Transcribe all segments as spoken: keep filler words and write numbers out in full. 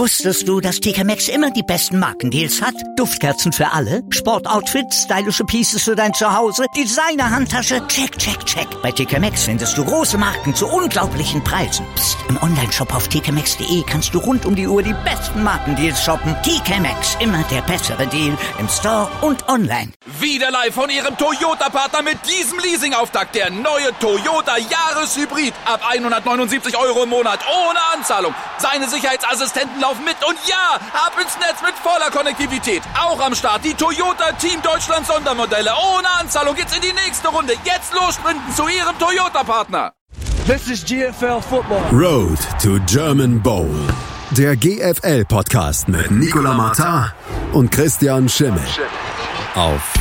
Wusstest du, dass T K Maxx immer die besten Markendeals hat? Duftkerzen für alle, Sportoutfits, stylische Pieces für dein Zuhause, Designer-Handtasche, check, check, check. Bei T K Maxx findest du große Marken zu unglaublichen Preisen. Psst. Im Onlineshop auf t k maxx punkt d e kannst du rund um die Uhr die besten Markendeals shoppen. T K Maxx, immer der bessere Deal im Store und online. Wieder live von Ihrem Toyota-Partner mit diesem Leasing-Auftakt. Der neue Toyota Jahreshybrid. Ab hundertneunundsiebzig Euro im Monat. Ohne Anzahlung. Seine Sicherheitsassistenten laufen mit. Und ja, ab ins Netz mit voller Konnektivität. Auch am Start die Toyota Team Deutschland Sondermodelle. Ohne Anzahlung geht's in die nächste Runde. Jetzt los sprinten zu Ihrem Toyota-Partner. This is G F L Football. Road to German Bowl. Der G F L-Podcast mit Nicolas Martin und Christian Schimmel. Auf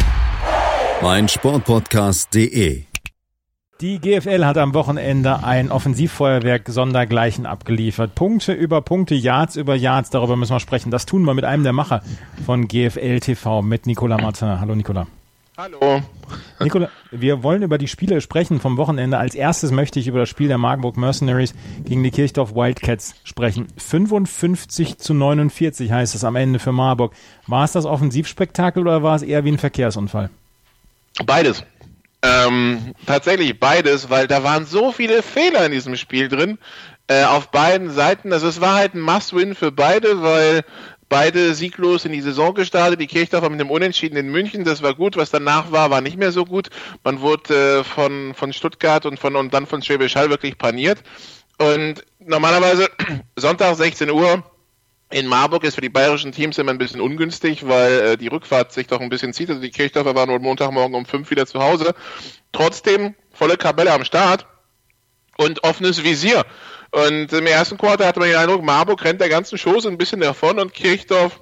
meinsportpodcast punkt de. Die G F L hat am Wochenende ein Offensivfeuerwerk sondergleichen abgeliefert. Punkte über Punkte, Yards über Yards, darüber müssen wir sprechen. Das tun wir mit einem der Macher von G F L T V, mit Nicolas Martin. Hallo Nicolas. Hallo. Nicolas, wir wollen über die Spiele sprechen vom Wochenende. Als erstes möchte ich über das Spiel der Marburg Mercenaries gegen die Kirchdorf Wildcats sprechen. fünfundfünfzig zu neunundvierzig heißt es am Ende für Marburg. War es das Offensivspektakel oder war es eher wie ein Verkehrsunfall? Beides. Ähm, tatsächlich beides, weil da waren so viele Fehler in diesem Spiel drin, äh, auf beiden Seiten. Also es war halt ein Must-Win für beide, weil beide sieglos in die Saison gestartet. Die Kirchdorfer mit dem Unentschieden in München, das war gut. Was danach war, war nicht mehr so gut. Man wurde äh, von, von Stuttgart und, von, und dann von Schwäbisch Hall wirklich paniert. Und normalerweise Sonntag sechzehn Uhr in Marburg ist für die bayerischen Teams immer ein bisschen ungünstig, weil äh, die Rückfahrt sich doch ein bisschen zieht. Also die Kirchdorfer waren nur Montagmorgen um fünf wieder zu Hause. Trotzdem volle Kapelle am Start und offenes Visier. Und im ersten Quarter hatte man den Eindruck, Marburg rennt der ganzen Chose ein bisschen davon und Kirchdorf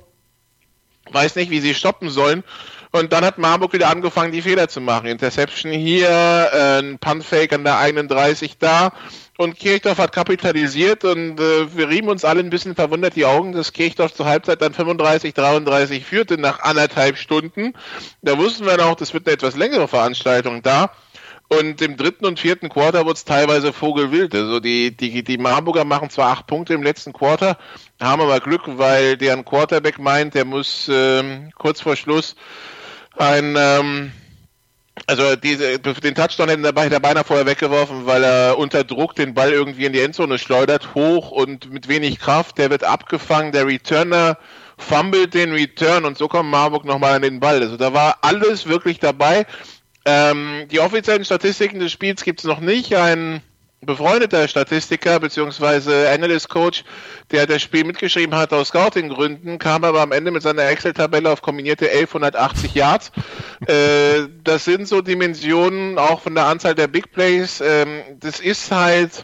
weiß nicht, wie sie stoppen sollen. Und dann hat Marburg wieder angefangen, die Fehler zu machen. Interception hier, äh, ein Punt-Fake an der einunddreißig da. Und Kirchdorf hat kapitalisiert und äh, wir rieben uns alle ein bisschen verwundert die Augen, dass Kirchdorf zur Halbzeit dann fünfunddreißig dreiunddreißig führte nach anderthalb Stunden. Da wussten wir auch, das wird eine etwas längere Veranstaltung da. Und im dritten und vierten Quarter wurde es teilweise vogelwild. Also die, die, die Marburger machen zwar acht Punkte im letzten Quarter, haben aber Glück, weil deren Quarterback meint, der muss ähm, kurz vor Schluss ein, ähm, also diese, den Touchdown hätten dabei der beinahe vorher weggeworfen, weil er unter Druck den Ball irgendwie in die Endzone schleudert, hoch und mit wenig Kraft. Der wird abgefangen, der Returner fummelt den Return und so kommt Marburg nochmal an den Ball. Also da war alles wirklich dabei. Ähm, die offiziellen Statistiken des Spiels gibt es noch nicht. Ein befreundeter Statistiker bzw. Analyst-Coach, der das Spiel mitgeschrieben hat aus Scouting-Gründen, kam aber am Ende mit seiner Excel-Tabelle auf kombinierte elfhundertachtzig Yards. äh, das sind so Dimensionen auch von der Anzahl der Big Plays. Ähm, das ist halt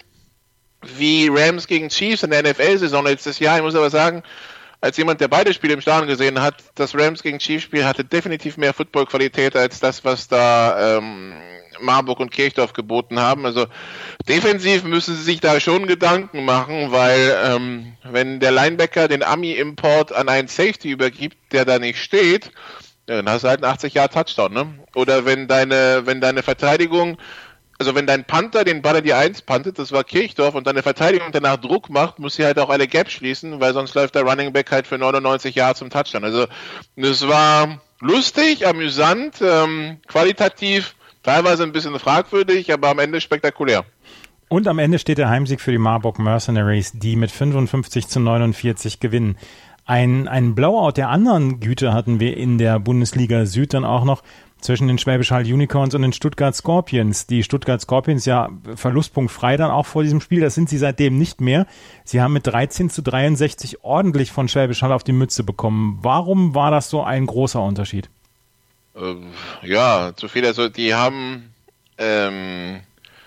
wie Rams gegen Chiefs in der N F L-Saison letztes Jahr. Ich muss aber sagen, als jemand, der beide Spiele im Stadion gesehen hat, das Rams gegen Chiefs-Spiel hatte definitiv mehr Football-Qualität als das, was da ähm, Marburg und Kirchdorf geboten haben. Also defensiv müssen sie sich da schon Gedanken machen, weil ähm, wenn der Linebacker den Ami-Import an einen Safety übergibt, der da nicht steht, dann hast du halt einen achtzig Yard Touchdown, ne? Oder wenn deine, wenn deine Verteidigung, also wenn dein Panther den Ball in die Eins pantet, das war Kirchdorf, und deine Verteidigung danach Druck macht, muss sie halt auch alle Gaps schließen, weil sonst läuft der Running Back halt für neunundneunzig Yards zum Touchdown. Also das war lustig, amüsant, ähm, qualitativ, teilweise ein bisschen fragwürdig, aber am Ende spektakulär. Und am Ende steht der Heimsieg für die Marburg Mercenaries, die mit fünfundfünfzig zu neunundvierzig gewinnen. Ein, ein Blowout der anderen Güte hatten wir in der Bundesliga Süd dann auch noch zwischen den Schwäbisch Hall Unicorns und den Stuttgart Scorpions. Die Stuttgart Scorpions ja verlustpunktfrei dann auch vor diesem Spiel, das sind sie seitdem nicht mehr. Sie haben mit dreizehn zu dreiundsechzig ordentlich von Schwäbisch Hall auf die Mütze bekommen. Warum war das so ein großer Unterschied? Ähm, ja, zu viel, also die haben ähm,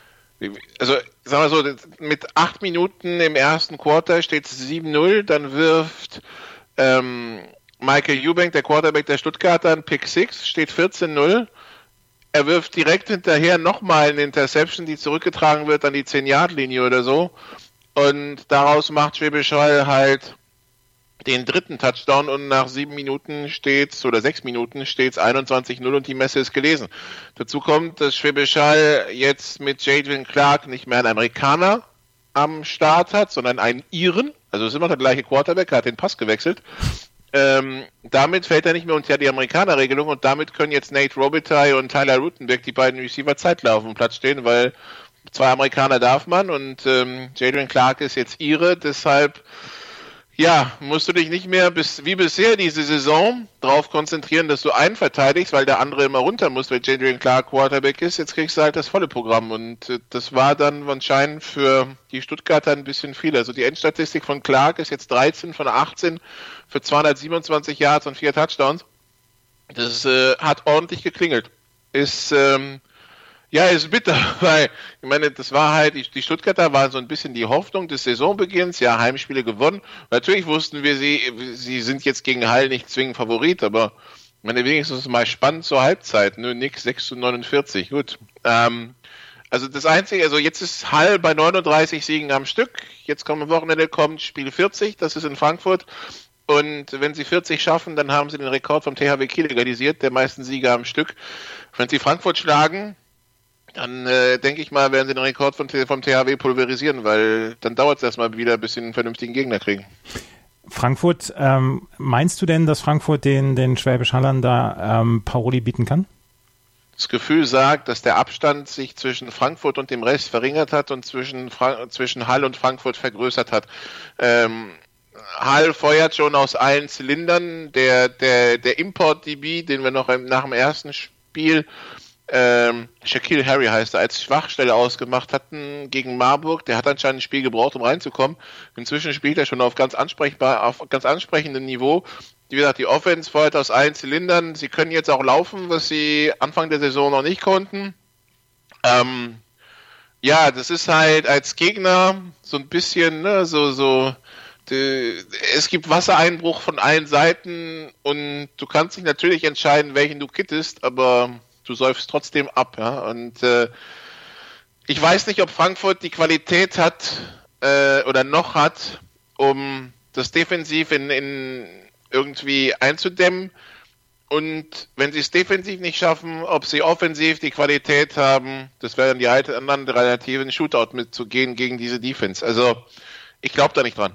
also sagen wir so, mit acht Minuten im ersten Quarter steht es sieben null, dann wirft ähm, Michael Eubank, der Quarterback der Stuttgarter, ein Pick six, steht vierzehn null. Er wirft direkt hinterher nochmal eine Interception, die zurückgetragen wird an die zehn Yard Linie oder so. Und daraus macht Schwäbisch Hall halt den dritten Touchdown und nach sieben Minuten steht's, oder sechs Minuten steht's einundzwanzig null und die Messe ist gelesen. Dazu kommt, dass Schwäbisch Hall jetzt mit Jadwin Clark nicht mehr ein Amerikaner am Start hat, sondern einen Iren. Also es ist immer der gleiche Quarterback, er hat den Pass gewechselt. Ähm, damit fällt er nicht mehr unter die Amerikaner-Regelung und damit können jetzt Nate Robitaille und Tyler Rutenbeck, die beiden Receiver, zeitgleich auf dem Platz stehen, weil zwei Amerikaner darf man und ähm, Jadrian Clark ist jetzt Ire, deshalb ja, musst du dich nicht mehr bis wie bisher diese Saison darauf konzentrieren, dass du einen verteidigst, weil der andere immer runter muss, weil Jadrian Clark Quarterback ist. Jetzt kriegst du halt das volle Programm und äh, das war dann anscheinend für die Stuttgarter ein bisschen viel. Also die Endstatistik von Clark ist jetzt dreizehn von achtzehn für zweihundertsiebenundzwanzig Yards und vier Touchdowns. Das äh, hat ordentlich geklingelt. Ist ähm, Ja, ist bitter, weil, ich meine, das war halt, die, die Stuttgarter waren so ein bisschen die Hoffnung des Saisonbeginns, ja, Heimspiele gewonnen. Natürlich wussten wir, sie, sie sind jetzt gegen Hall nicht zwingend Favorit, aber, ich meine, wenigstens mal spannend zur Halbzeit, ne, nix, sechs zu neunundvierzig, gut. Ähm, also das Einzige, also jetzt ist Hall bei neununddreißig Siegen am Stück, jetzt kommt am Wochenende, kommt Spiel vierzig, das ist in Frankfurt. Und wenn sie vierzig schaffen, dann haben sie den Rekord vom T H W Kiel legalisiert, der meisten Sieger am Stück. Wenn sie Frankfurt schlagen, dann äh, denke ich mal, werden sie den Rekord von, vom T H W pulverisieren, weil dann dauert es erstmal wieder, bis sie einen vernünftigen Gegner kriegen. Frankfurt, ähm, meinst du denn, dass Frankfurt den, den Schwäbisch Hallern da ähm, Paroli bieten kann? Das Gefühl sagt, dass der Abstand sich zwischen Frankfurt und dem Rest verringert hat und zwischen, Fra- zwischen Hall und Frankfurt vergrößert hat. Ähm, Hall feuert schon aus allen Zylindern. Der, der, der Import-D B, den wir noch nach dem ersten Spiel Ähm, Shaquille Harry heißt er, als Schwachstelle ausgemacht hatten gegen Marburg. Der hat anscheinend ein Spiel gebraucht, um reinzukommen. Inzwischen spielt er schon auf ganz ansprechbar, auf ganz ansprechendem Niveau. Wie gesagt, die Offense feuert aus allen Zylindern. Sie können jetzt auch laufen, was sie Anfang der Saison noch nicht konnten. Ähm, ja, das ist halt als Gegner so ein bisschen, ne, so, so, die, es gibt Wassereinbruch von allen Seiten und du kannst dich natürlich entscheiden, welchen du kittest, aber du säufst trotzdem ab, ja. Und äh, ich weiß nicht, ob Frankfurt die Qualität hat äh, oder noch hat, um das defensiv in, in irgendwie einzudämmen. Und wenn sie es defensiv nicht schaffen, ob sie offensiv die Qualität haben, das wäre dann die andere Alternative, einen Shootout mitzugehen gegen diese Defense. Also ich glaube da nicht dran.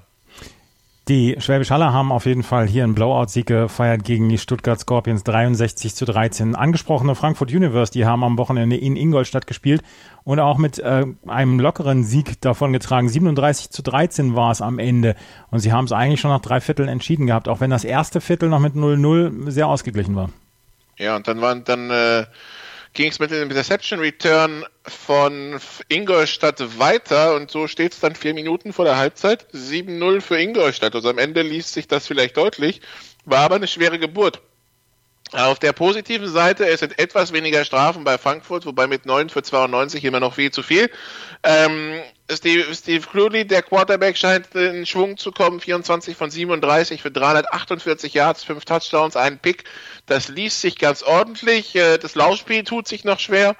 Die Schwäbisch Haller haben auf jeden Fall hier einen Blowout-Sieg gefeiert gegen die Stuttgart Scorpions, dreiundsechzig zu dreizehn. Angesprochene Frankfurt Universe, die haben am Wochenende in Ingolstadt gespielt und auch mit äh, einem lockeren Sieg davongetragen. siebenunddreißig zu dreizehn war es am Ende und sie haben es eigentlich schon nach drei Vierteln entschieden gehabt, auch wenn das erste Viertel noch mit null null sehr ausgeglichen war. Ja, und dann waren dann äh, ging es mit dem Interception Return von Ingolstadt weiter und so steht es dann vier Minuten vor der Halbzeit. sieben null für Ingolstadt. Also am Ende liest sich das vielleicht deutlich, war aber eine schwere Geburt. Auf der positiven Seite, es sind etwas weniger Strafen bei Frankfurt, wobei mit neun für zweiundneunzig immer noch viel zu viel. Ähm, Steve, Steve Cluley, der Quarterback, scheint in Schwung zu kommen. vierundzwanzig von siebenunddreißig für dreihundertachtundvierzig Yards, fünf Touchdowns, einen Pick. Das liest sich ganz ordentlich. Das Laufspiel tut sich noch schwer.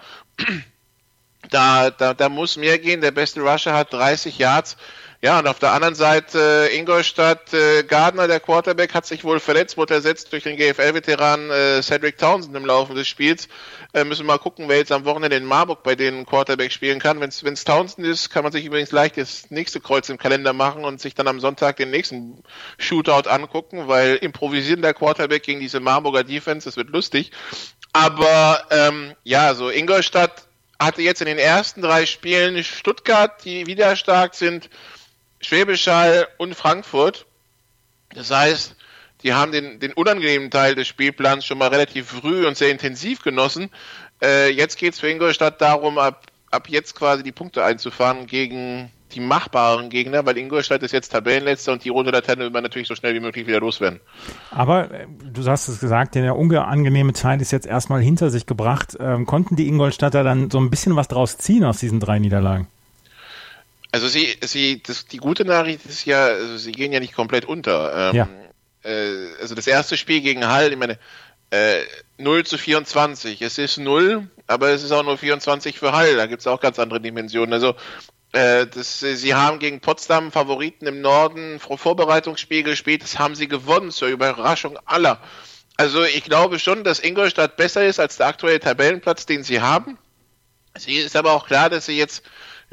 Da, da, da muss mehr gehen. Der beste Rusher hat dreißig Yards. Ja, und auf der anderen Seite äh, Ingolstadt, äh, Gardner, der Quarterback, hat sich wohl verletzt, wurde ersetzt durch den G F L-Veteran äh, Cedric Townsend im Laufe des Spiels. Äh, müssen wir mal gucken, wer jetzt am Wochenende in Marburg bei den Quarterback spielen kann. Wenn es Townsend ist, kann man sich übrigens leicht das nächste Kreuz im Kalender machen und sich dann am Sonntag den nächsten Shootout angucken, weil improvisieren der Quarterback gegen diese Marburger Defense, das wird lustig. Aber ähm, ja, so Ingolstadt hatte jetzt in den ersten drei Spielen Stuttgart, die wieder stark sind, Schwäbisch Hall und Frankfurt. Das heißt, die haben den, den unangenehmen Teil des Spielplans schon mal relativ früh und sehr intensiv genossen. Äh, jetzt geht es für Ingolstadt darum, ab, ab jetzt quasi die Punkte einzufahren gegen die machbaren Gegner, weil Ingolstadt ist jetzt Tabellenletzter und die rote Laterne will man natürlich so schnell wie möglich wieder loswerden. Aber äh, du hast es gesagt, der unangenehme Teil ist jetzt erstmal hinter sich gebracht. Ähm, konnten die Ingolstadter dann so ein bisschen was draus ziehen aus diesen drei Niederlagen? Also sie, sie, das, die gute Nachricht ist ja, also sie gehen ja nicht komplett unter. Ähm, ja. äh, also das erste Spiel gegen Hall, ich meine, äh, null zu vierundzwanzig. Es ist null, aber es ist auch nur vierundzwanzig für Hall. Da gibt es auch ganz andere Dimensionen. Also äh, das, sie haben gegen Potsdam Favoriten im Norden Vorbereitungsspiel gespielt. Das haben sie gewonnen, zur Überraschung aller. Also ich glaube schon, dass Ingolstadt besser ist als der aktuelle Tabellenplatz, den sie haben. Sie ist aber auch klar, dass sie jetzt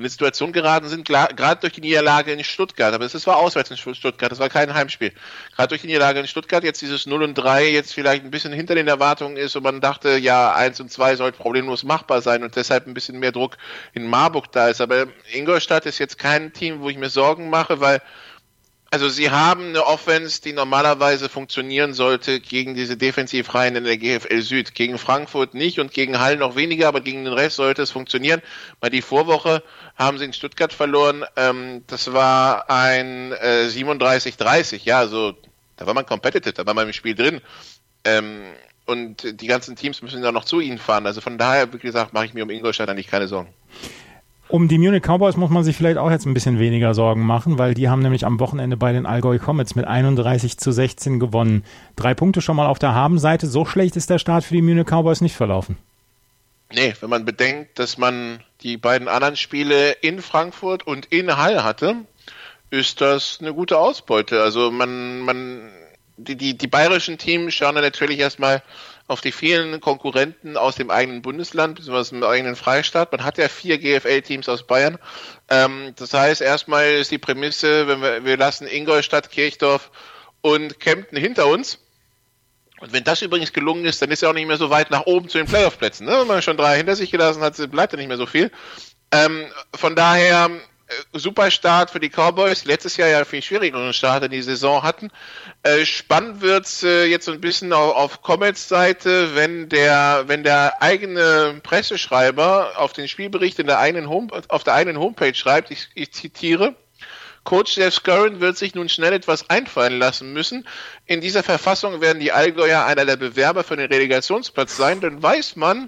in eine Situation geraten sind, gerade durch die Niederlage in Stuttgart, aber es war auswärts in Stuttgart, das war kein Heimspiel, gerade durch die Niederlage in Stuttgart, jetzt dieses null und drei jetzt vielleicht ein bisschen hinter den Erwartungen ist und man dachte, ja, eins und zwei sollte problemlos machbar sein und deshalb ein bisschen mehr Druck in Marburg da ist, aber Ingolstadt ist jetzt kein Team, wo ich mir Sorgen mache, weil also sie haben eine Offense, die normalerweise funktionieren sollte gegen diese Defensivreihen in der G F L Süd. Gegen Frankfurt nicht und gegen Halle noch weniger, aber gegen den Rest sollte es funktionieren. Weil die Vorwoche haben sie in Stuttgart verloren. Ähm, das war ein äh, siebenunddreißig dreißig. Ja, also da war man competitive, da war man im Spiel drin. Ähm, und die ganzen Teams müssen ja noch zu ihnen fahren. Also von daher, wie gesagt, mache ich mir um Ingolstadt eigentlich keine Sorgen. Um die Munich Cowboys muss man sich vielleicht auch jetzt ein bisschen weniger Sorgen machen, weil die haben nämlich am Wochenende bei den Allgäu Comets mit einunddreißig zu sechzehn gewonnen. Drei Punkte schon mal auf der Habenseite. So schlecht ist der Start für die Munich Cowboys nicht verlaufen. Nee, wenn man bedenkt, dass man die beiden anderen Spiele in Frankfurt und in Halle hatte, ist das eine gute Ausbeute. Also man, man, die, die, die bayerischen Teams schauen dann natürlich erstmal auf die vielen Konkurrenten aus dem eigenen Bundesland, beziehungsweise dem eigenen Freistaat. Man hat ja vier G F L-Teams aus Bayern. Ähm, das heißt, erstmal ist die Prämisse, wenn wir, wir lassen Ingolstadt, Kirchdorf und Kempten hinter uns. Und wenn das übrigens gelungen ist, dann ist er auch nicht mehr so weit nach oben zu den Playoff-Plätzen. Ne? Wenn man schon drei hinter sich gelassen hat, bleibt ja nicht mehr so viel. Ähm, von daher super Start für die Cowboys, die letztes Jahr ja viel schwierigeren Start in die Saison hatten. Äh, spannend wird's äh, jetzt so ein bisschen auf, auf Comets Seite, wenn der, wenn der eigene Presseschreiber auf den Spielbericht in der eigenen Home, auf der eigenen Homepage schreibt, ich, ich zitiere, Coach Jeff Scurrin wird sich nun schnell etwas einfallen lassen müssen. In dieser Verfassung werden die Allgäuer einer der Bewerber für den Relegationsplatz sein, dann weiß man,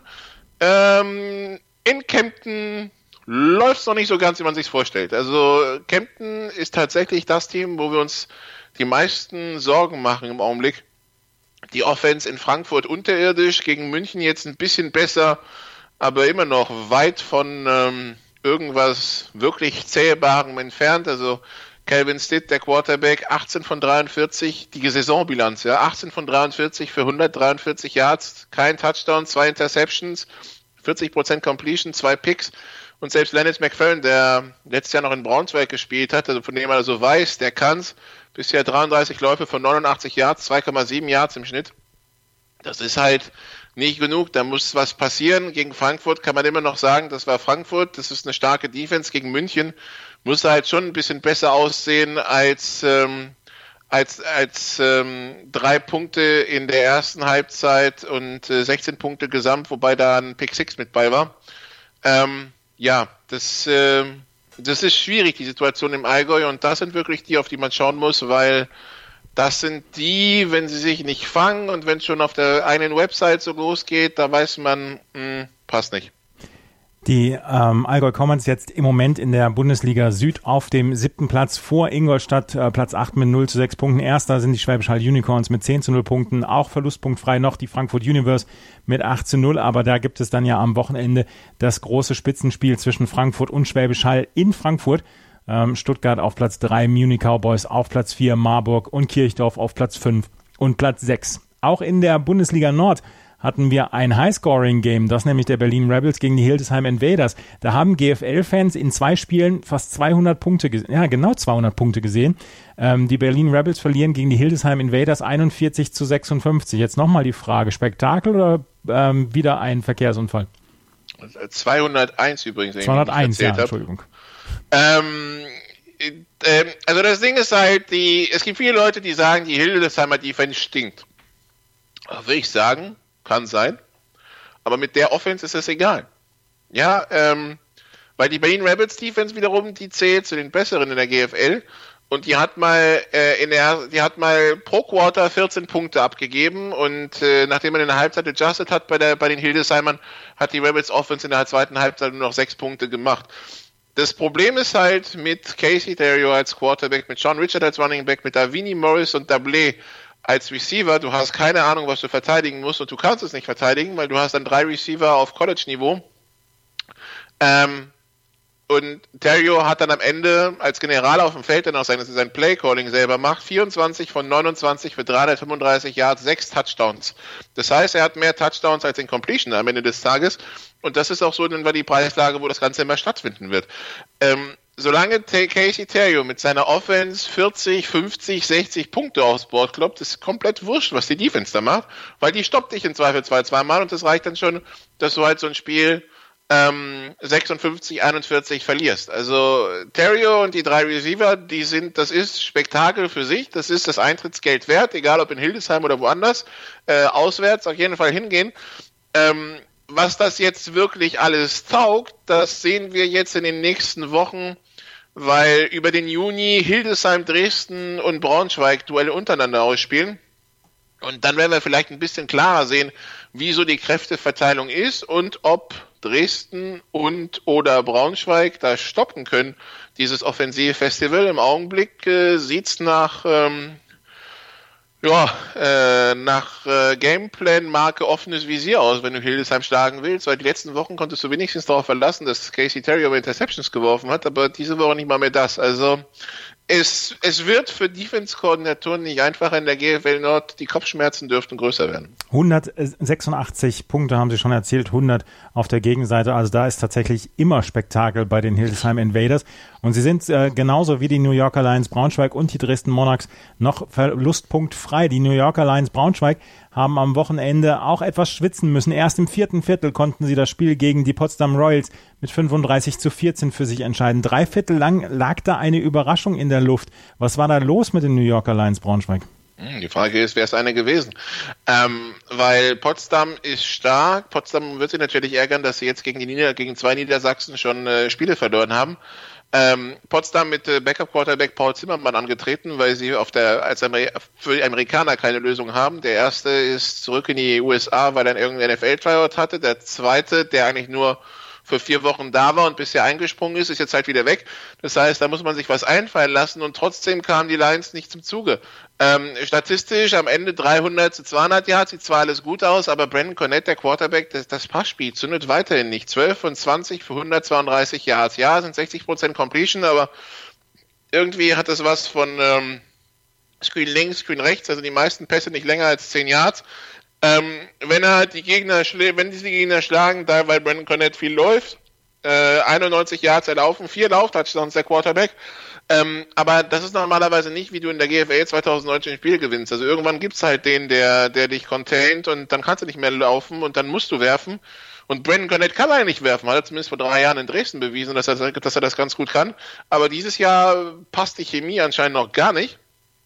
ähm, in Kempten läuft es noch nicht so ganz, wie man sich vorstellt. Also Kempten ist tatsächlich das Team, wo wir uns die meisten Sorgen machen im Augenblick. Die Offense in Frankfurt unterirdisch, gegen München jetzt ein bisschen besser, aber immer noch weit von ähm, irgendwas wirklich Zählbarem entfernt. Also Calvin Stitt, der Quarterback, achtzehn von dreiundvierzig, die Saisonbilanz, ja, achtzehn von dreiundvierzig für hundertdreiundvierzig Yards, kein Touchdown, zwei Interceptions, vierzig Prozent Completion, zwei Picks. Und selbst Lennox McFerrin, der letztes Jahr noch in Braunschweig gespielt hat, also von dem er so weiß, der kann's, bisher dreiunddreißig Läufe von neunundachtzig Yards, zwei Komma sieben Yards im Schnitt. Das ist halt nicht genug, da muss was passieren. Gegen Frankfurt kann man immer noch sagen, das war Frankfurt, das ist eine starke Defense. Gegen München muss er halt schon ein bisschen besser aussehen als, ähm, als, als ähm, drei Punkte in der ersten Halbzeit und äh, sechzehn Punkte gesamt, wobei da ein Pick Six mit bei war. Ähm, Ja, das, äh, das ist schwierig, die Situation im Allgäu, und das sind wirklich die, auf die man schauen muss, weil das sind die, wenn sie sich nicht fangen und wenn es schon auf der einen Website so losgeht, da weiß man, mh, passt nicht. Die ähm, Allgäu Comets jetzt im Moment in der Bundesliga Süd auf dem siebten Platz vor Ingolstadt, äh, Platz acht mit null zu sechs Punkten. Erster sind die Schwäbisch Hall Unicorns mit zehn zu null Punkten, auch verlustpunktfrei noch die Frankfurt Universe mit acht zu null, aber da gibt es dann ja am Wochenende das große Spitzenspiel zwischen Frankfurt und Schwäbisch Hall in Frankfurt. Ähm, Stuttgart auf Platz drei, Munich Cowboys auf Platz vier, Marburg und Kirchdorf auf Platz fünf und Platz sechs. Auch in der Bundesliga Nord hatten wir ein High-Scoring-Game, das nämlich der Berlin Rebels gegen die Hildesheim Invaders. Da haben G F L-Fans in zwei Spielen fast zweihundert Punkte gesehen, ja genau zweihundert Punkte gesehen. Ähm, die Berlin Rebels verlieren gegen die Hildesheim Invaders einundvierzig zu sechsundfünfzig. Jetzt nochmal die Frage, Spektakel oder ähm, wieder ein Verkehrsunfall? zweihunderteins übrigens. zweihunderteins, ja, Entschuldigung. Ähm, äh, also das Ding ist halt, die, es gibt viele Leute, die sagen, die Hildesheimer Defense stinkt. Aber will ich sagen, kann sein. Aber mit der Offense ist es egal. Ja, ähm, weil die Berlin Rebels Defense wiederum, die zählt zu den besseren in der G F L. Und die hat mal äh, in der, die hat mal pro Quarter vierzehn Punkte abgegeben. Und äh, nachdem man in der Halbzeit adjusted hat bei der bei den Hildesheimern, hat die Rebels Offense in der zweiten Halbzeit nur noch sechs Punkte gemacht. Das Problem ist halt mit Casey Terrio als Quarterback, mit Sean Richard als Running Back, mit Davini Morris und Dablé als Receiver, du hast keine Ahnung, was du verteidigen musst, und du kannst es nicht verteidigen, weil du hast dann drei Receiver auf College-Niveau. Ähm, und Terrio hat dann am Ende als General auf dem Feld dann auch sein, dass er sein Play-Calling selber macht, vierundzwanzig von neunundzwanzig für dreihundertfünfunddreißig Yards, sechs Touchdowns. Das heißt, er hat mehr Touchdowns als Incompletion am Ende des Tages. und das ist auch so dann war die Preislage, wo das Ganze immer stattfinden wird. Ähm, solange Casey Terrio mit seiner Offense vierzig, fünfzig, sechzig Punkte aufs Board kloppt, ist komplett wurscht, was die Defense da macht, weil die stoppt dich im Zweifel zwei, zweimal und das reicht dann schon, dass du halt so ein Spiel ähm, sechsundfünfzig, einundvierzig verlierst. Also Terrio und die drei Receiver, die sind, das ist Spektakel für sich, das ist das Eintrittsgeld wert, egal ob in Hildesheim oder woanders, äh, auswärts auf jeden Fall hingehen. Ähm, was das jetzt wirklich alles taugt, das sehen wir jetzt in den nächsten Wochen, weil über den Juni Hildesheim, Dresden und Braunschweig Duelle untereinander ausspielen. Und dann werden wir vielleicht ein bisschen klarer sehen, wie so die Kräfteverteilung ist und ob Dresden und oder Braunschweig da stoppen können, dieses Offensivfestival. Im Augenblick äh, sieht's nach ähm, ja, äh, nach äh, Gameplan-Marke offenes Visier aus, wenn du Hildesheim schlagen willst, weil die letzten Wochen konntest du wenigstens darauf verlassen, dass Casey Terrio Interceptions geworfen hat, aber diese Woche nicht mal mehr das. Also es, es wird für Defense-Koordinatoren nicht einfacher in der G F L Nord, die Kopfschmerzen dürften größer werden. hundertsechsundachtzig Punkte haben Sie schon erzählt, hundert auf der Gegenseite, also da ist tatsächlich immer Spektakel bei den Hildesheim Invaders und sie sind äh, genauso wie die New Yorker Lions Braunschweig und die Dresden Monarchs noch verlustpunktfrei. Die New Yorker Lions Braunschweig haben am Wochenende auch etwas schwitzen müssen. Erst im vierten Viertel konnten sie das Spiel gegen die Potsdam Royals mit fünfunddreißig zu vierzehn für sich entscheiden. Drei Viertel lang lag da eine Überraschung in der Luft. Was war da los mit den New Yorker Lions Braunschweig? Die Frage ist, wer ist eine gewesen? Ähm, weil Potsdam ist stark. Potsdam wird sich natürlich ärgern, dass sie jetzt gegen die Nieder- gegen zwei Niedersachsen schon äh, Spiele verloren haben. Ähm, Potsdam mit äh, Backup-Quarterback Paul Zimmermann angetreten, weil sie auf der als Amer- für die Amerikaner keine Lösung haben. Der erste ist zurück in die U S A, weil er irgendein N F L-Tryout hatte. Der zweite, der eigentlich nur für vier Wochen da war und bisher eingesprungen ist, ist jetzt halt wieder weg. Das heißt, da muss man sich was einfallen lassen und trotzdem kamen die Lions nicht zum Zuge. Ähm, statistisch am Ende dreihundert zu zweihundert Yards, sieht zwar alles gut aus, aber Brandon Cornett, der Quarterback, das, das Passspiel zündet weiterhin nicht. zwölf von zwanzig für hundertzweiunddreißig Yards. Ja, sind sechzig Prozent Completion, aber irgendwie hat das was von ähm, Screen links, Screen rechts, also die meisten Pässe nicht länger als zehn Yards. Ähm, wenn er die Gegner schl- wenn diese Gegner schlagen, da weil Brandon Cornett viel läuft, äh, einundneunzig Yards erlaufen, vier Lauf-Touchdowns der Quarterback, ähm, aber das ist normalerweise nicht, wie du in der G F L zwanzig neunzehn ein Spiel gewinnst. Also irgendwann gibt's halt den, der, der dich containt und dann kannst du nicht mehr laufen und dann musst du werfen. Und Brandon Cornett kann eigentlich werfen, hat er zumindest vor drei Jahren in Dresden bewiesen, dass er, dass er das ganz gut kann. Aber dieses Jahr passt die Chemie anscheinend noch gar nicht.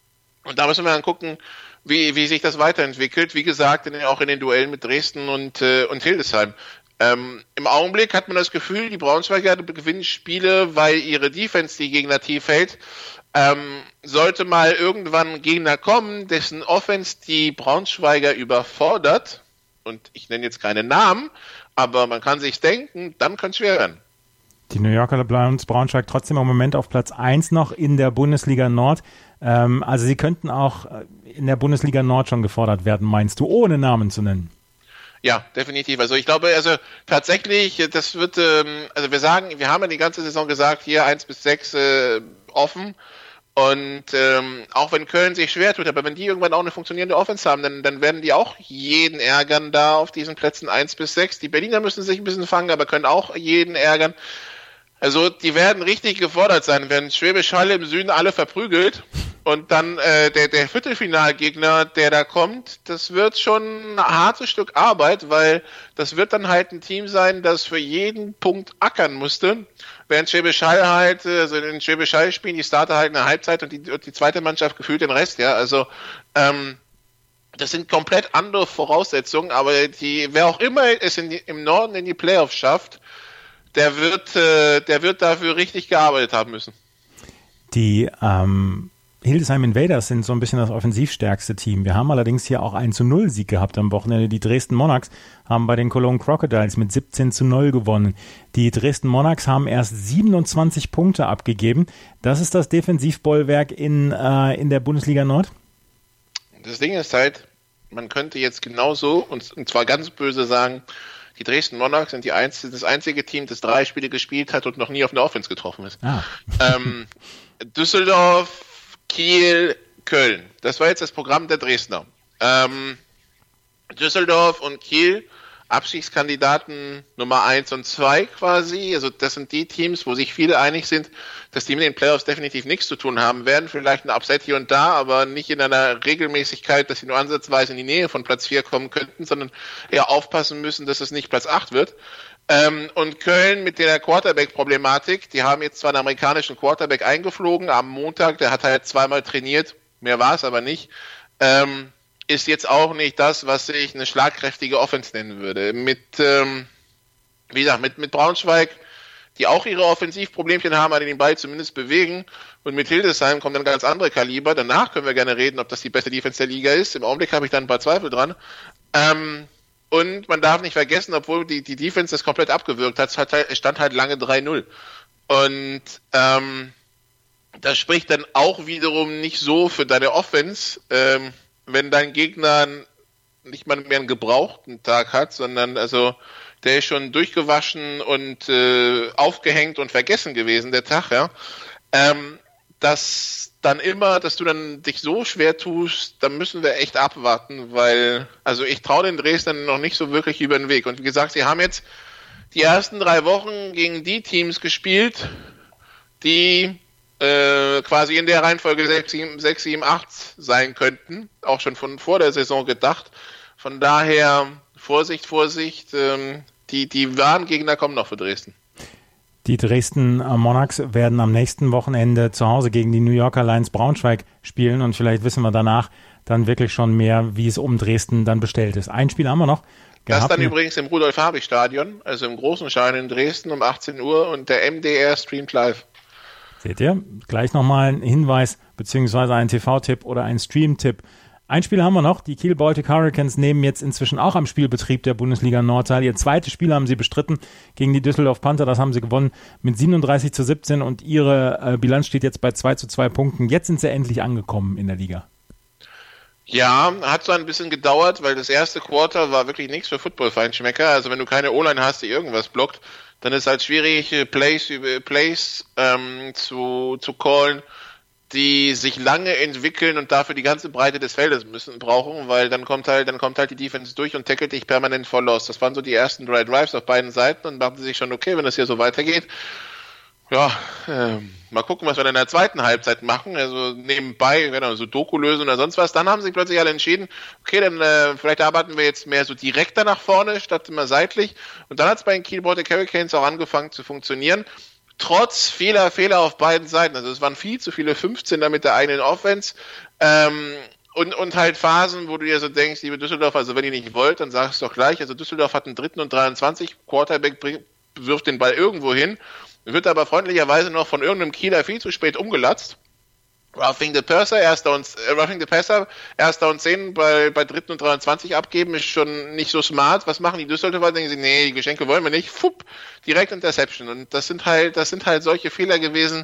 Und da müssen wir dann gucken, wie, wie sich das weiterentwickelt. Wie gesagt, in den, auch in den Duellen mit Dresden und, äh, und Hildesheim. Ähm, im Augenblick hat man das Gefühl, die Braunschweiger gewinnen Spiele, weil ihre Defense die Gegner tief hält. Ähm, sollte mal irgendwann ein Gegner kommen, dessen Offense die Braunschweiger überfordert, und ich nenne jetzt keine Namen, aber man kann sich denken, dann kann es schwer werden. Die New Yorker Lions Braunschweig trotzdem im Moment auf Platz eins noch in der Bundesliga Nord. Ähm, also sie könnten auch in der Bundesliga Nord schon gefordert werden, meinst du, ohne Namen zu nennen? Ja, definitiv. Also ich glaube, also tatsächlich, das wird, ähm, also wir sagen, wir haben ja die ganze Saison gesagt, hier eins bis sechs äh, offen. Und ähm, auch wenn Köln sich schwer tut, aber wenn die irgendwann auch eine funktionierende Offense haben, dann, dann werden die auch jeden ärgern da auf diesen Plätzen eins bis sechs. Die Berliner müssen sich ein bisschen fangen, aber können auch jeden ärgern. Also die werden richtig gefordert sein, wenn Schwäbisch Hall im Süden alle verprügelt und dann äh, der, der Viertelfinalgegner, der da kommt, das wird schon ein hartes Stück Arbeit, weil das wird dann halt ein Team sein, das für jeden Punkt ackern musste. Während Schwäbisch Hall halt, also in Schwäbisch Hall spielen die Starter halt eine Halbzeit und die, und die zweite Mannschaft gefühlt den Rest, ja, also ähm, das sind komplett andere Voraussetzungen, aber die, wer auch immer es in die, im Norden in die Playoffs schafft, der wird, äh, der wird dafür richtig gearbeitet haben müssen. Die ähm, Hildesheim Invaders sind so ein bisschen das offensivstärkste Team. Wir haben allerdings hier auch einen zu null Sieg gehabt am Wochenende. Die Dresden Monarchs haben bei den Cologne Crocodiles mit siebzehn zu null gewonnen. Die Dresden Monarchs haben erst siebenundzwanzig Punkte abgegeben. Das ist das Defensivbollwerk in, äh, in der Bundesliga Nord? Das Ding ist halt, man könnte jetzt genauso, und, und zwar ganz böse sagen, die Dresden Monarchs sind die einzige, das einzige Team, das drei Spiele gespielt hat und noch nie auf eine Offense getroffen ist. Ah. Ähm, Düsseldorf, Kiel, Köln. Das war jetzt das Programm der Dresdner. Ähm, Düsseldorf und Kiel Abstiegskandidaten Nummer eins und zwei quasi. Also das sind die Teams, wo sich viele einig sind, dass die mit den Playoffs definitiv nichts zu tun haben werden. Vielleicht ein Upset hier und da, aber nicht in einer Regelmäßigkeit, dass sie nur ansatzweise in die Nähe von Platz vier kommen könnten, sondern eher aufpassen müssen, dass es nicht Platz acht wird. Ähm, und Köln mit der Quarterback-Problematik, die haben jetzt zwar einen amerikanischen Quarterback eingeflogen am Montag, der hat halt zweimal trainiert, mehr war es aber nicht. Ähm, ist jetzt auch nicht das, was ich eine schlagkräftige Offense nennen würde. Mit, ähm, wie gesagt, mit, mit Braunschweig, die auch ihre Offensivproblemchen haben, aber den Ball zumindest bewegen. Und mit Hildesheim kommt dann ganz andere Kaliber. Danach können wir gerne reden, ob das die beste Defense der Liga ist. Im Augenblick habe ich da ein paar Zweifel dran. Ähm, und man darf nicht vergessen, obwohl die, die Defense das komplett abgewürgt hat, es stand halt lange drei null. Und ähm, das spricht dann auch wiederum nicht so für deine Offense, ähm, wenn dein Gegner nicht mal mehr einen gebrauchten Tag hat, sondern also der ist schon durchgewaschen und äh, aufgehängt und vergessen gewesen, der Tag, ja. Ähm, dass dann immer, dass du dann dich so schwer tust, dann müssen wir echt abwarten, weil, also ich traue den Dresdnern noch nicht so wirklich über den Weg. Und wie gesagt, sie haben jetzt die ersten drei Wochen gegen die Teams gespielt, die Äh, quasi in der Reihenfolge sechs, sieben, acht sein könnten, auch schon von vor der Saison gedacht. Von daher Vorsicht, Vorsicht, ähm, die, die wahren Gegner kommen noch für Dresden. Die Dresden Monarchs werden am nächsten Wochenende zu Hause gegen die New Yorker Lions Braunschweig spielen und vielleicht wissen wir danach dann wirklich schon mehr, wie es um Dresden dann bestellt ist. Ein Spiel haben wir noch. Das ist dann übrigens im Rudolf-Habich-Stadion, also im großen Schein in Dresden um achtzehn Uhr und der M D R streamt live. Seht ihr? Gleich nochmal ein Hinweis beziehungsweise ein T V-Tipp oder ein Stream-Tipp. Ein Spiel haben wir noch. Die Kiel Baltic Hurricanes nehmen jetzt inzwischen auch am Spielbetrieb der Bundesliga Nord teil. Ihr zweites Spiel haben sie bestritten gegen die Düsseldorf Panther. Das haben sie gewonnen mit siebenunddreißig zu siebzehn und ihre äh, Bilanz steht jetzt bei zwei zu zwei Punkten. Jetzt sind sie endlich angekommen in der Liga. Ja, hat so ein bisschen gedauert, weil das erste Quarter war wirklich nichts für Football-Feinschmecker. Also wenn du keine O-Line hast, die irgendwas blockt, dann ist halt schwierig, Plays, Plays ähm, zu, zu callen, die sich lange entwickeln und dafür die ganze Breite des Feldes müssen brauchen, weil dann kommt halt, dann kommt halt die Defense durch und tackelt dich permanent voll los. Das waren so die ersten drei Drives auf beiden Seiten und dachten sich schon, okay, wenn das hier so weitergeht, ja, äh, mal gucken, was wir dann in der zweiten Halbzeit machen. Also nebenbei, genau, so Doku lösen oder sonst was. Dann haben sie plötzlich alle entschieden, okay, dann äh, vielleicht arbeiten wir jetzt mehr so direkter nach vorne, statt immer seitlich. Und dann hat es bei den Kiel Baltic Hurricanes auch angefangen zu funktionieren. Trotz Fehler, Fehler auf beiden Seiten. Also es waren viel zu viele fünfzehner mit der eigenen Offense. Ähm, und, und halt Phasen, wo du dir so denkst, liebe Düsseldorf, also wenn ihr nicht wollt, dann sagst du doch gleich. Also Düsseldorf hat einen dritten und dreiundzwanzig, Quarterback bringt, wirft den Ball irgendwo hin, wird aber freundlicherweise noch von irgendeinem Kieler viel zu spät umgelatzt. Roughing the Passer, erster und, äh, Roughing the Passer, erster und zehn bei, bei dritten und dreiundzwanzig abgeben, ist schon nicht so smart. Was machen die Düsseldorfer? Denken sie, nee, die Geschenke wollen wir nicht. Fupp, direkt Interception. Und das sind halt, das sind halt solche Fehler gewesen,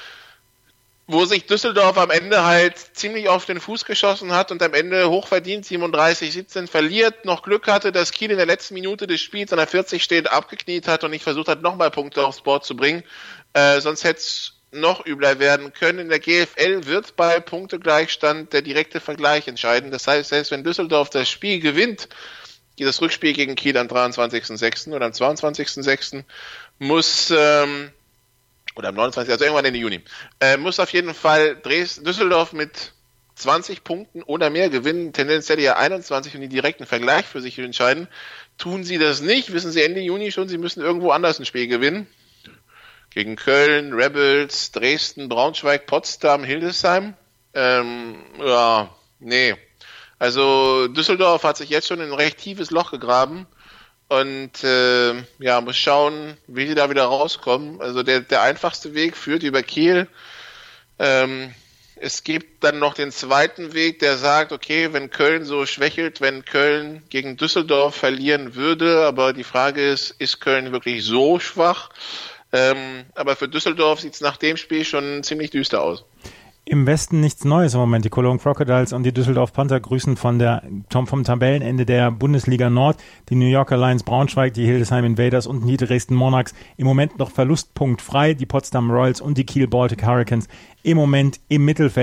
wo sich Düsseldorf am Ende halt ziemlich auf den Fuß geschossen hat und am Ende hochverdient siebenunddreißig siebzehn verliert, noch Glück hatte, dass Kiel in der letzten Minute des Spiels an der vierzig steht, abgekniet hat und nicht versucht hat, nochmal Punkte aufs Board zu bringen. Äh, sonst hätte es noch übler werden können. In der G F L wird bei Punktegleichstand der direkte Vergleich entscheiden. Das heißt, selbst wenn Düsseldorf das Spiel gewinnt, das Rückspiel gegen Kiel am dreiundzwanzigsten sechsten oder am zweiundzwanzigsten sechsten muss... Ähm, oder am neunundzwanzigsten also irgendwann Ende Juni, äh, muss auf jeden Fall Dresden, Düsseldorf mit zwanzig Punkten oder mehr gewinnen, tendenziell ja einundzwanzig und den direkten Vergleich für sich entscheiden. Tun sie das nicht, wissen sie Ende Juni schon, sie müssen irgendwo anders ein Spiel gewinnen. Gegen Köln, Rebels, Dresden, Braunschweig, Potsdam, Hildesheim. Ähm, ja, nee. Also Düsseldorf hat sich jetzt schon in ein recht tiefes Loch gegraben. Und äh, ja, muss schauen, wie sie da wieder rauskommen. Also der, der einfachste Weg führt über Kiel. Ähm, es gibt dann noch den zweiten Weg, der sagt, okay, wenn Köln so schwächelt, wenn Köln gegen Düsseldorf verlieren würde, aber die Frage ist, ist Köln wirklich so schwach? Ähm, aber für Düsseldorf sieht es nach dem Spiel schon ziemlich düster aus. Im Westen nichts Neues im Moment. Die Cologne Crocodiles und die Düsseldorf Panther grüßen von der, vom Tabellenende der Bundesliga Nord. Die New Yorker Lions Braunschweig, die Hildesheim Invaders und die Dresden Monarchs im Moment noch verlustpunktfrei. Die Potsdam Royals und die Kiel Baltic Hurricanes im Moment im Mittelfeld.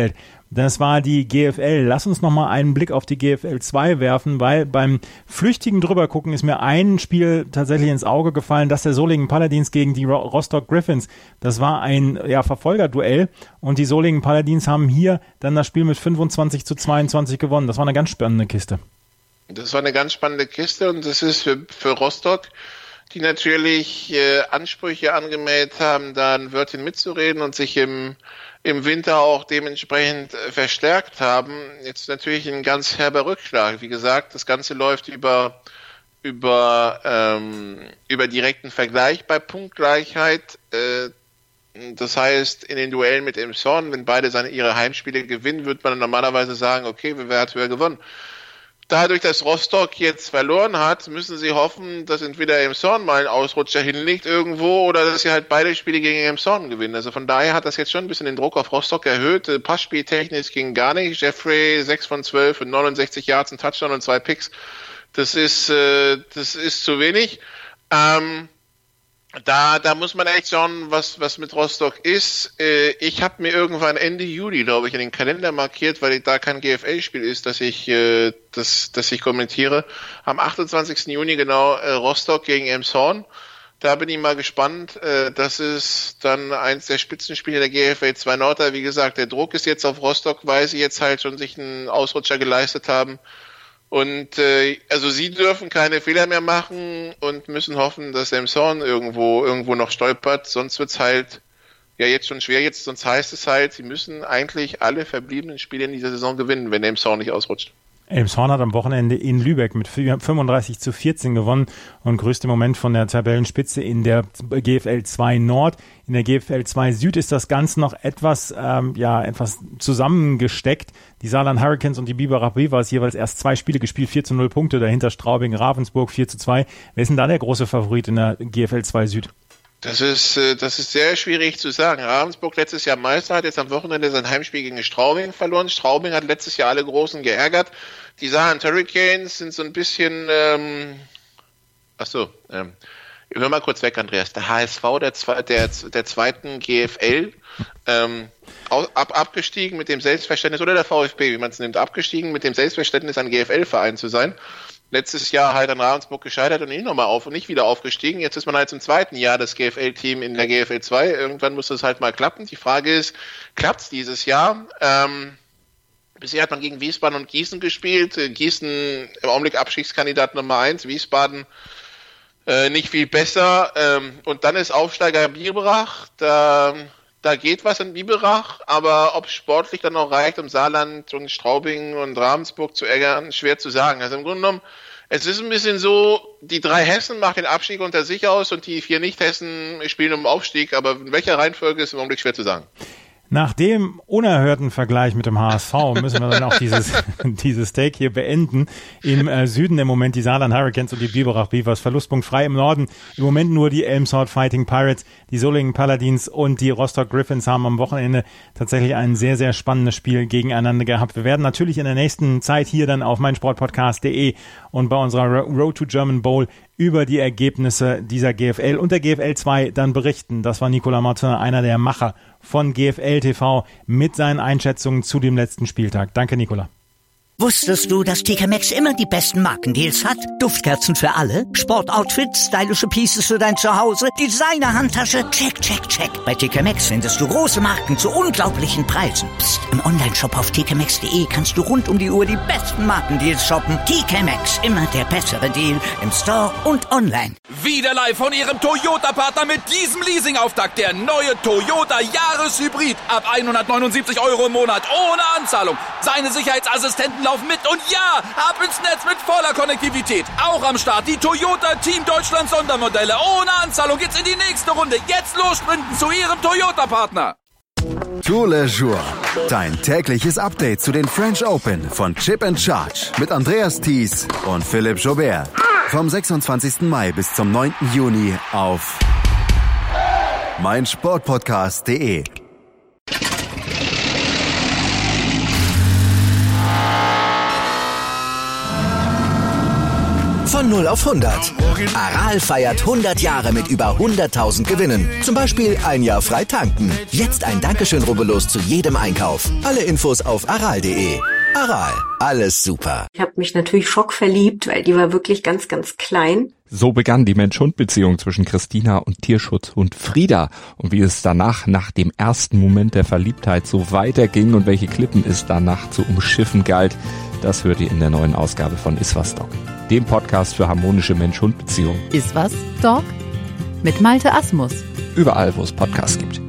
Das war die G F L. Lass uns nochmal einen Blick auf die G F L zwei werfen, weil beim flüchtigen Drübergucken ist mir ein Spiel tatsächlich ins Auge gefallen, das der Solingen Paladins gegen die Rostock Griffins. Das war ein ja, Verfolgerduell und die Solingen Paladins haben hier dann das Spiel mit fünfundzwanzig zu zweiundzwanzig gewonnen. Das war eine ganz spannende Kiste. Das war eine ganz spannende Kiste und das ist für, für Rostock, die natürlich äh, Ansprüche angemeldet haben, da ein Wörtchen mitzureden und sich im, im Winter auch dementsprechend äh, verstärkt haben. Jetzt natürlich ein ganz herber Rückschlag. Wie gesagt, das Ganze läuft über, über, ähm, über direkten Vergleich bei Punktgleichheit. Äh, das heißt, in den Duellen mit Elmshorn, wenn beide seine ihre Heimspiele gewinnen, wird man normalerweise sagen, okay, wer hat höher gewonnen? Dadurch, dass Rostock jetzt verloren hat, müssen sie hoffen, dass entweder Elmshorn mal einen Ausrutscher hinlegt irgendwo oder dass sie halt beide Spiele gegen Elmshorn gewinnen. Also von daher hat das jetzt schon ein bisschen den Druck auf Rostock erhöht. Passspieltechnisch ging gar nicht. Jeffrey sechs von zwölf und neunundsechzig Yards, ein Touchdown und zwei Picks. Das ist, äh, das ist zu wenig. Ähm, Da, da muss man echt schauen, was, was mit Rostock ist. Äh, ich habe mir irgendwann Ende Juli, glaube ich, in den Kalender markiert, weil da kein G F L-Spiel ist, dass ich, äh, das, dass ich kommentiere. Am achtundzwanzigsten Juni genau äh, Rostock gegen Elmshorn. Da bin ich mal gespannt. Äh, das ist dann eins der Spitzenspiele der G F L zwei Nord. Wie gesagt, der Druck ist jetzt auf Rostock, weil sie jetzt halt schon sich einen Ausrutscher geleistet haben. Und äh, also sie dürfen keine Fehler mehr machen und müssen hoffen, dass Elmshorn irgendwo irgendwo noch stolpert. Sonst wird's halt ja jetzt schon schwer. Jetzt sonst heißt es halt, sie müssen eigentlich alle verbliebenen Spiele in dieser Saison gewinnen, wenn Elmshorn nicht ausrutscht. Elmshorn hat am Wochenende in Lübeck mit fünfunddreißig zu vierzehn gewonnen und größte Moment von der Tabellenspitze in der G F L zwei Nord. In der G F L zwei Süd ist das Ganze noch etwas, ähm, ja, etwas zusammengesteckt. Die Saarland Hurricanes und die Biberach Beavers jeweils erst zwei Spiele gespielt, vier zu null Punkte, dahinter Straubing, Ravensburg vier zu zwei. Wer ist denn da der große Favorit in der G F L zwei Süd? Das ist, das ist sehr schwierig zu sagen. Ravensburg letztes Jahr Meister, hat jetzt am Wochenende sein Heimspiel gegen Straubing verloren. Straubing hat letztes Jahr alle Großen geärgert. Die Saarland Hurricanes sind so ein bisschen, ähm, ach so, ähm, hör mal kurz weg, Andreas. Der H S V der, der, der zweiten G F L, ähm, ab, abgestiegen mit dem Selbstverständnis, oder der VfB, wie man es nimmt, abgestiegen mit dem Selbstverständnis, ein G F L-Verein zu sein. Letztes Jahr halt an Ravensburg gescheitert und nicht nochmal auf und nicht wieder aufgestiegen. Jetzt ist man halt zum zweiten Jahr das G F L-Team in der G F L zwei. Irgendwann muss das halt mal klappen. Die Frage ist, klappt's dieses Jahr? Ähm, bisher hat man gegen Wiesbaden und Gießen gespielt. Gießen im Augenblick Abstiegskandidat Nummer eins. Wiesbaden äh, nicht viel besser. Ähm, und dann ist Aufsteiger Biberach. Da, da geht was in Biberach. Aber ob es sportlich dann noch reicht, um Saarland und Straubing und Ravensburg zu ärgern, schwer zu sagen. Also im Grunde genommen, es ist ein bisschen so, die drei Hessen machen den Abstieg unter sich aus und die vier Nicht-Hessen spielen um Aufstieg, aber in welcher Reihenfolge ist im Augenblick schwer zu sagen. Nach dem unerhörten Vergleich mit dem H S V müssen wir dann auch dieses, dieses Take hier beenden. Im äh, Süden im Moment die Saarland Hurricanes und die Biberach Beavers, verlustpunktfrei im Norden. Im Moment nur die Elmshorn Fighting Pirates, die Solingen Paladins und die Rostock Griffins haben am Wochenende tatsächlich ein sehr, sehr spannendes Spiel gegeneinander gehabt. Wir werden natürlich in der nächsten Zeit hier dann auf meinsportpodcast punkt de und bei unserer Road to German Bowl über die Ergebnisse dieser G F L und der G F L zwei dann berichten. Das war Nicolas Martin, einer der Macher von G F L T V mit seinen Einschätzungen zu dem letzten Spieltag. Danke, Nicolas. Wusstest du, dass T K Maxx immer die besten Markendeals hat? Duftkerzen für alle, Sportoutfits, stylische Pieces für dein Zuhause, Designer-Handtasche, check, check, check. Bei T K Maxx findest du große Marken zu unglaublichen Preisen. Psst. Im Onlineshop auf t k maxx punkt de kannst du rund um die Uhr die besten Markendeals shoppen. T K Maxx, immer der bessere Deal im Store und online. Wieder live von ihrem Toyota-Partner mit diesem Leasing-Auftakt. Der neue Toyota Jahreshybrid. Ab hundertneunundsiebzig Euro im Monat ohne Anzahlung. Seine Sicherheitsassistenten laufen mit und ja, ab ins Netz mit voller Konnektivität. Auch am Start die Toyota Team Deutschland Sondermodelle. Ohne Anzahlung geht's in die nächste Runde. Jetzt los sprinten zu ihrem Toyota-Partner. Tour Le Jour. Dein tägliches Update zu den French Open von Chip and Charge mit Andreas Thies und Philipp Joubert. Vom sechsundzwanzigsten Mai bis zum neunten Juni auf meinsportpodcast punkt de. Von null auf hundert. Aral feiert hundert Jahre mit über hunderttausend Gewinnen. Zum Beispiel ein Jahr frei tanken. Jetzt ein Dankeschön, rubbellos zu jedem Einkauf. Alle Infos auf aral punkt de. Aral, alles super. Ich habe mich natürlich schockverliebt, weil die war wirklich ganz, ganz klein. So begann die Mensch-Hund-Beziehung zwischen Christina und Tierschutzhund Frieda. Und wie es danach, nach dem ersten Moment der Verliebtheit, so weiterging und welche Klippen es danach zu umschiffen galt, das hört ihr in der neuen Ausgabe von Iswas Dog, dem Podcast für harmonische Mensch-Hund-Beziehungen. Iswas Dog mit Malte Asmus. Überall, wo es Podcasts gibt.